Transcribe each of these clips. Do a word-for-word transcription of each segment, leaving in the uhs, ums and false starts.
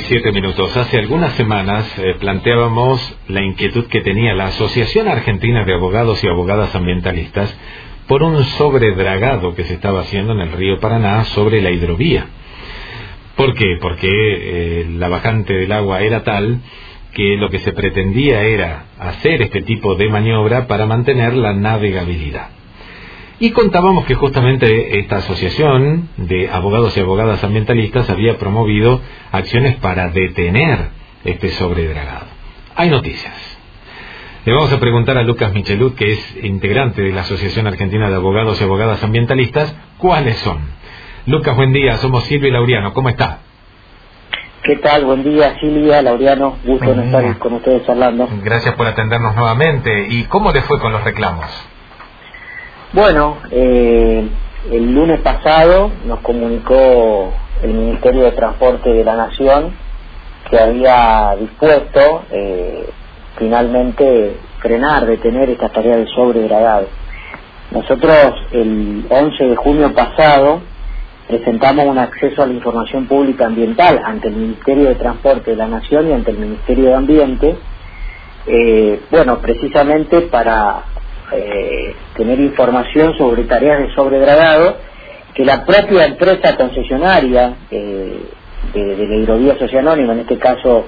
diecisiete minutos. Hace algunas semanas eh, planteábamos la inquietud que tenía la Asociación Argentina de Abogados y Abogadas Ambientalistas por un sobredragado que se estaba haciendo en el río Paraná sobre la hidrovía. ¿Por qué? Porque eh, la bajante del agua era tal que lo que se pretendía era hacer este tipo de maniobra para mantener la navegabilidad. Y contábamos que justamente esta asociación de abogados y abogadas ambientalistas había promovido acciones para detener este sobredragado. Hay noticias. Le vamos a preguntar a Lucas Michelud, que es integrante de la Asociación Argentina de Abogados y Abogadas Ambientalistas, ¿cuáles son? Lucas, buen día, somos Silvia y Laureano, ¿cómo está? ¿Qué tal? Buen día, Silvia, Laureano, gusto en estar con ustedes hablando. Gracias por atendernos nuevamente. ¿Y cómo le fue con los reclamos? Bueno, eh, el lunes pasado nos comunicó el Ministerio de Transporte de la Nación que había dispuesto eh, finalmente frenar, detener estas tareas de sobredragado. Nosotros el once de junio pasado presentamos un acceso a la información pública ambiental ante el Ministerio de Transporte de la Nación y ante el Ministerio de Ambiente, eh, bueno, precisamente para eh, tener información sobre tareas de sobredragado que la propia empresa concesionaria eh, de, de la hidrovía socioanónima, en este caso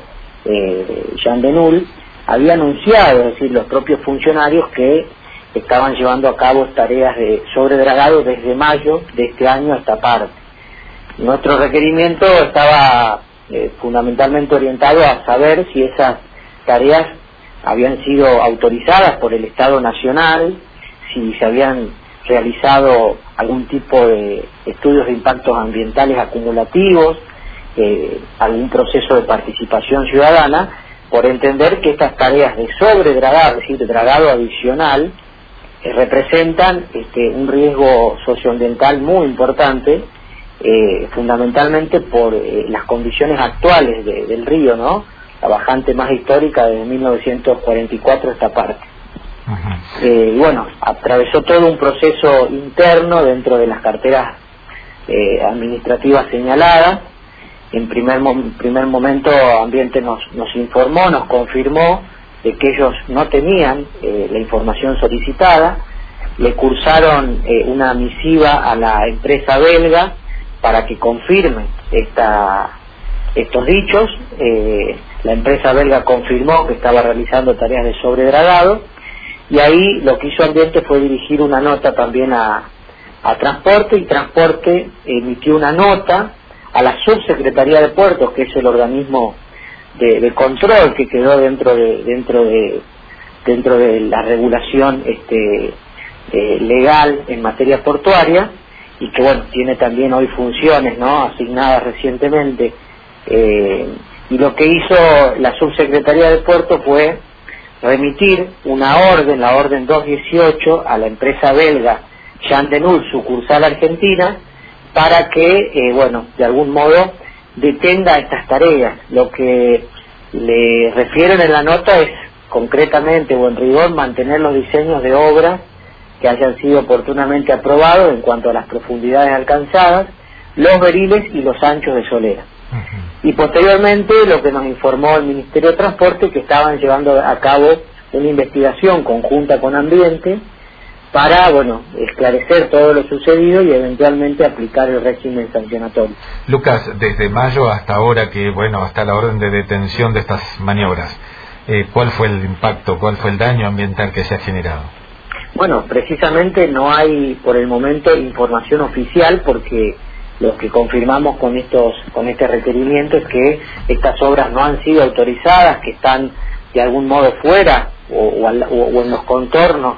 eh, Jean Denul, había anunciado, es decir, los propios funcionarios que estaban llevando a cabo tareas de sobredragado desde mayo de este año a esta parte. Nuestro requerimiento estaba eh, fundamentalmente orientado a saber si esas tareas habían sido autorizadas por el Estado Nacional, si se habían realizado algún tipo de estudios de impactos ambientales acumulativos, eh, algún proceso de participación ciudadana, por entender que estas tareas de sobredragado, es decir, de dragado adicional, eh, representan este, un riesgo socioambiental muy importante, eh, fundamentalmente por eh, las condiciones actuales de, del río, ¿no? La bajante más histórica desde mil novecientos cuarenta y cuatro esta parte. Uh-huh. Eh, bueno, atravesó todo un proceso interno dentro de las carteras eh, administrativas señaladas. En primer, mo- primer momento Ambiente nos, nos informó, nos confirmó de que ellos no tenían eh, la información solicitada, le cursaron eh, una misiva a la empresa belga para que confirme esta, estos dichos. Eh, la empresa belga confirmó que estaba realizando tareas de sobredragado y ahí lo que hizo Ambiente fue dirigir una nota también a, a Transporte, y Transporte emitió una nota a la Subsecretaría de Puertos, que es el organismo de, de control que quedó dentro de dentro de dentro de la regulación este eh, legal en materia portuaria, y que bueno, tiene también hoy funciones, ¿no?, asignadas recientemente, eh, y lo que hizo la Subsecretaría de Puertos fue remitir una orden, la orden doscientos dieciocho, a la empresa belga Jean Denul, sucursal argentina, para que, eh, bueno, de algún modo detenga estas tareas. Lo que le refieren en la nota es concretamente o en rigor mantener los diseños de obras que hayan sido oportunamente aprobados en cuanto a las profundidades alcanzadas, los beriles y los anchos de solera. Uh-huh. Y posteriormente lo que nos informó el Ministerio de Transporte, que estaban llevando a cabo una investigación conjunta con Ambiente para, bueno, esclarecer todo lo sucedido y eventualmente aplicar el régimen sancionatorio. Lucas, desde mayo hasta ahora, que bueno, hasta la orden de detención de estas maniobras, eh, ¿cuál fue el impacto, cuál fue el daño ambiental que se ha generado? Bueno, precisamente no hay por el momento información oficial, porque lo que confirmamos con estos con este requerimiento es que estas obras no han sido autorizadas, que están de algún modo fuera o, o, al, o, o en los contornos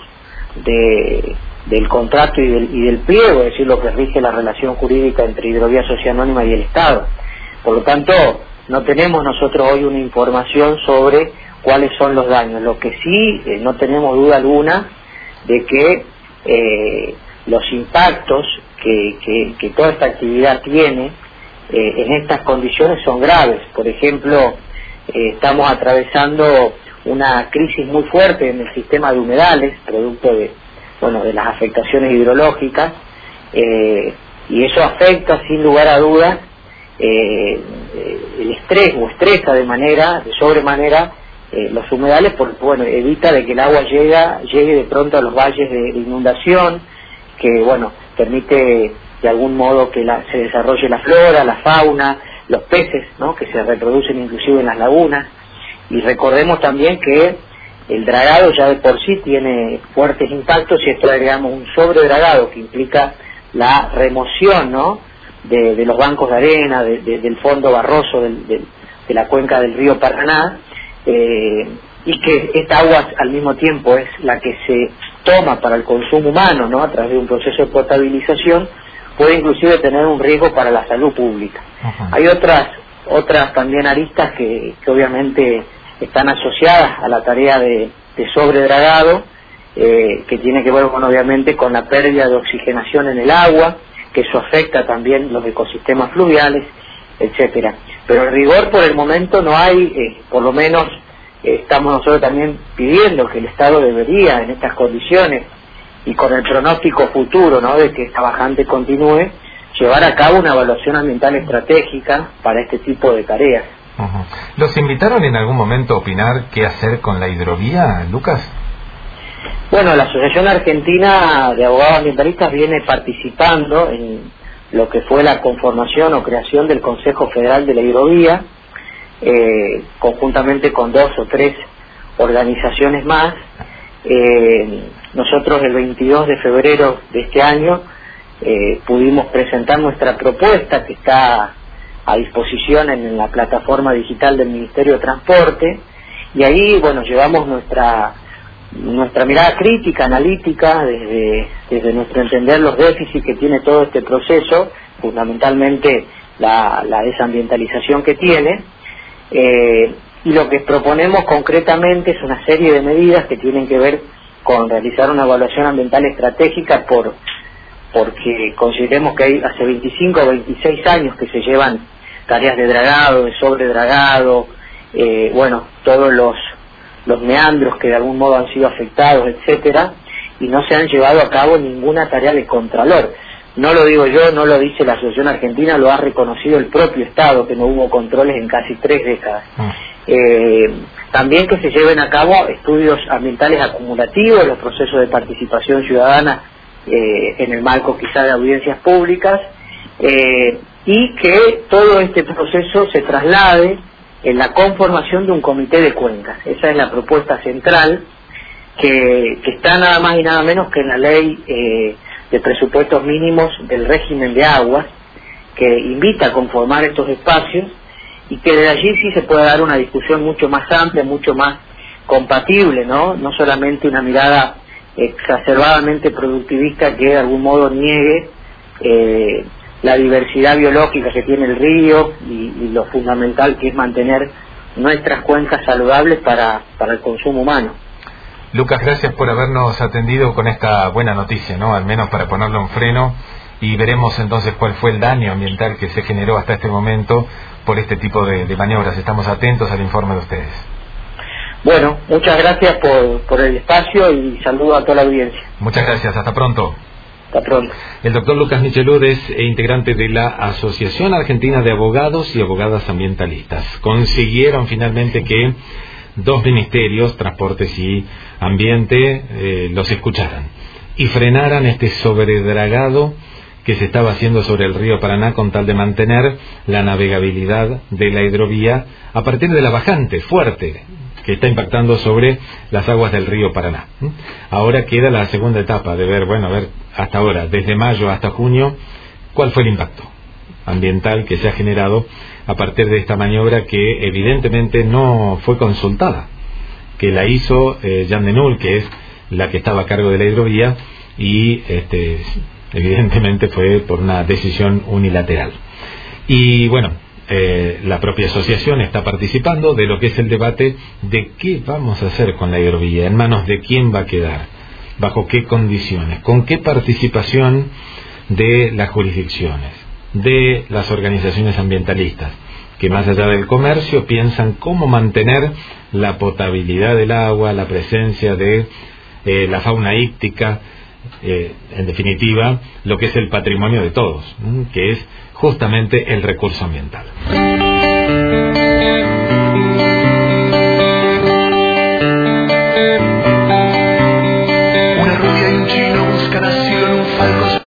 de del contrato y del, y del pliego, es decir, lo que rige la relación jurídica entre Hidrovía Socioanónima y el Estado. Por lo tanto, no tenemos nosotros hoy una información sobre cuáles son los daños. Lo que sí, eh, no tenemos duda alguna de que eh, los impactos que, que, que toda esta actividad tiene eh, en estas condiciones son graves. Por ejemplo, eh, estamos atravesando una crisis muy fuerte en el sistema de humedales, producto de, bueno, de las afectaciones hidrológicas, eh, y eso afecta sin lugar a dudas eh, el estrés o estresa de manera, de sobremanera, eh, los humedales, porque bueno, evita de que el agua llega, llegue de pronto a los valles de, de inundación, que bueno, permite de algún modo que la, se desarrolle la flora, la fauna, los peces, ¿no?, que se reproducen inclusive en las lagunas. Y recordemos también que el dragado ya de por sí tiene fuertes impactos, y esto agregamos un sobredragado que implica la remoción, ¿no?, de, de los bancos de arena, de, de, del fondo barroso del, de, de la cuenca del río Paraná, eh, y que esta agua al mismo tiempo es la que se toma para el consumo humano, ¿no?, a través de un proceso de potabilización, puede inclusive tener un riesgo para la salud pública. Ajá. Hay otras otras también aristas que, que obviamente están asociadas a la tarea de, de sobredragado, eh, que tiene que ver, bueno, obviamente con la pérdida de oxigenación en el agua, que eso afecta también los ecosistemas fluviales, etcétera. Pero en rigor por el momento no hay, eh, por lo menos eh, estamos nosotros también pidiendo que el Estado debería, en estas condiciones y con el pronóstico futuro, ¿no?, de que esta bajante continúe, llevar a cabo una evaluación ambiental estratégica para este tipo de tareas. Uh-huh. ¿Los invitaron en algún momento a opinar qué hacer con la hidrovía, Lucas? Bueno, la Asociación Argentina de Abogados Ambientalistas viene participando en lo que fue la conformación o creación del Consejo Federal de la Hidrovía, eh, conjuntamente con dos o tres organizaciones más. Eh, nosotros el veintidós de febrero de este año eh, pudimos presentar nuestra propuesta, que está a disposición en, en la plataforma digital del Ministerio de Transporte, y ahí, bueno, llevamos nuestra nuestra mirada crítica, analítica, desde, desde nuestro entender los déficits que tiene todo este proceso, fundamentalmente la, la desambientalización que tiene, eh, y lo que proponemos concretamente es una serie de medidas que tienen que ver con realizar una evaluación ambiental estratégica, por porque consideremos que hay hace veinticinco o veintiséis años que se llevan tareas de dragado, de sobredragado, eh, bueno, todos los los meandros que de algún modo han sido afectados, etcétera, y no se han llevado a cabo ninguna tarea de contralor. No lo digo yo, no lo dice la Asociación Argentina, lo ha reconocido el propio Estado, que no hubo controles en casi tres décadas. Ah. Eh, también que se lleven a cabo estudios ambientales acumulativos, los procesos de participación ciudadana eh, en el marco quizá de audiencias públicas, eh, y que todo este proceso se traslade en la conformación de un comité de cuencas. Esa es la propuesta central, que, que está nada más y nada menos que en la ley eh, de presupuestos mínimos del régimen de aguas, que invita a conformar estos espacios, y que de allí sí se puede dar una discusión mucho más amplia, mucho más compatible, ¿no? No solamente una mirada exacerbadamente productivista que de algún modo niegue eh, la diversidad biológica que tiene el río y, y lo fundamental que es mantener nuestras cuencas saludables para, para el consumo humano. Lucas, gracias por habernos atendido con esta buena noticia, ¿no? Al menos para ponerle un freno, y veremos entonces cuál fue el daño ambiental que se generó hasta este momento por este tipo de, de maniobras. Estamos atentos al informe de ustedes. Bueno, muchas gracias por, por el espacio y saludo a toda la audiencia. Muchas gracias, hasta pronto. Hasta pronto. El doctor Lucas Michelud es integrante de la Asociación Argentina de Abogados y Abogadas Ambientalistas. Consiguieron finalmente que dos ministerios, Transportes y Ambiente, eh, los escucharan y frenaran este sobredragado que se estaba haciendo sobre el río Paraná con tal de mantener la navegabilidad de la hidrovía a partir de la bajante fuerte que está impactando sobre las aguas del río Paraná. Ahora queda la segunda etapa de ver, bueno, a ver, hasta ahora, desde mayo hasta junio, cuál fue el impacto ambiental que se ha generado a partir de esta maniobra, que evidentemente no fue consultada, que la hizo eh, Jan de Null, que es la que estaba a cargo de la hidrovía, y este, evidentemente fue por una decisión unilateral. Y bueno, Eh, la propia asociación está participando de lo que es el debate de qué vamos a hacer con la hidrovía, en manos de quién va a quedar, bajo qué condiciones, con qué participación de las jurisdicciones, de las organizaciones ambientalistas, que más allá del comercio piensan cómo mantener la potabilidad del agua, la presencia de eh, la fauna íctica, eh, en definitiva, lo que es el patrimonio de todos, ¿m? que es justamente el recurso ambiental.